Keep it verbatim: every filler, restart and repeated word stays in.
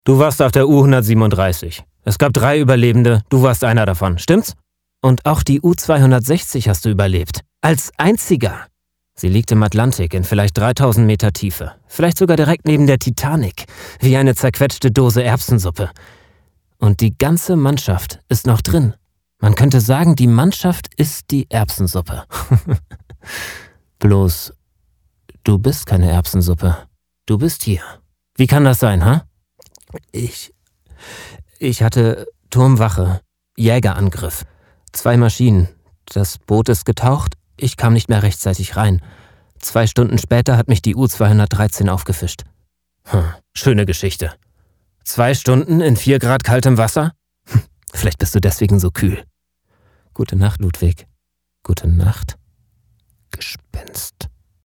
Du warst auf der U hundertsiebenunddreißig. Es gab drei Überlebende, du warst einer davon, stimmt's? Und auch die U zweihundertsechzig hast du überlebt. Als einziger. Sie liegt im Atlantik in vielleicht dreitausend Meter Tiefe. Vielleicht sogar direkt neben der Titanic. Wie eine zerquetschte Dose Erbsensuppe. Und die ganze Mannschaft ist noch drin. Man könnte sagen, die Mannschaft ist die Erbsensuppe. Bloß, du bist keine Erbsensuppe. Du bist hier. Wie kann das sein, ha? Ich... Ich hatte Turmwache, Jägerangriff, zwei Maschinen. Das Boot ist getaucht, ich kam nicht mehr rechtzeitig rein. Zwei Stunden später hat mich die U zweihundertdreizehn aufgefischt. Hm, schöne Geschichte. Zwei Stunden in vier Grad kaltem Wasser? Hm, vielleicht bist du deswegen so kühl. Gute Nacht, Ludwig. Gute Nacht, Gespenst.